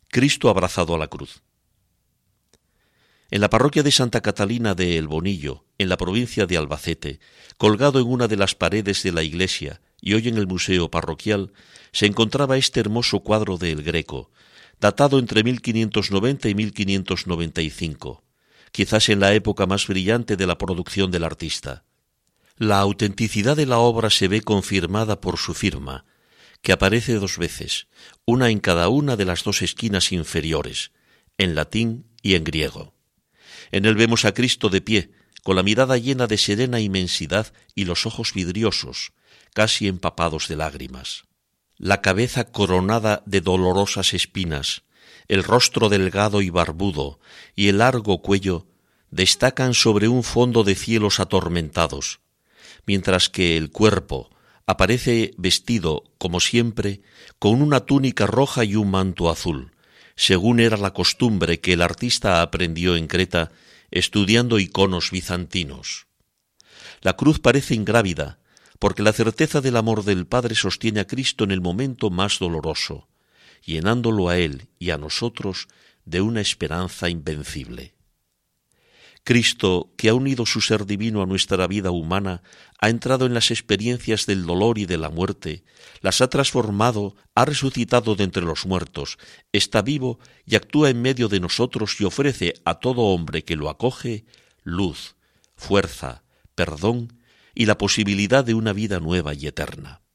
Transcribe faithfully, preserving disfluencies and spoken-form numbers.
Cristo abrazado a la cruz. En la parroquia de Santa Catalina de El Bonillo, en la provincia de Albacete, colgado en una de las paredes de la iglesia y hoy en el museo parroquial, se encontraba este hermoso cuadro de El Greco, datado entre mil quinientos noventa y mil quinientos noventa y cinco, quizás en la época más brillante de la producción del artista. La autenticidad de la obra se ve confirmada por su firma, que aparece dos veces, una en cada una de las dos esquinas inferiores, en latín y en griego. En él vemos a Cristo de pie, con la mirada llena de serena inmensidad y los ojos vidriosos, casi empapados de lágrimas. La cabeza coronada de dolorosas espinas, el rostro delgado y barbudo y el largo cuello destacan sobre un fondo de cielos atormentados, mientras que el cuerpo aparece vestido, como siempre, con una túnica roja y un manto azul, según era la costumbre que el artista aprendió en Creta estudiando iconos bizantinos. La cruz parece ingrávida, porque la certeza del amor del Padre sostiene a Cristo en el momento más doloroso, llenándolo a Él y a nosotros de una esperanza invencible. Cristo, que ha unido su ser divino a nuestra vida humana, ha entrado en las experiencias del dolor y de la muerte, las ha transformado, ha resucitado de entre los muertos, está vivo y actúa en medio de nosotros y ofrece a todo hombre que lo acoge luz, fuerza, perdón y la posibilidad de una vida nueva y eterna.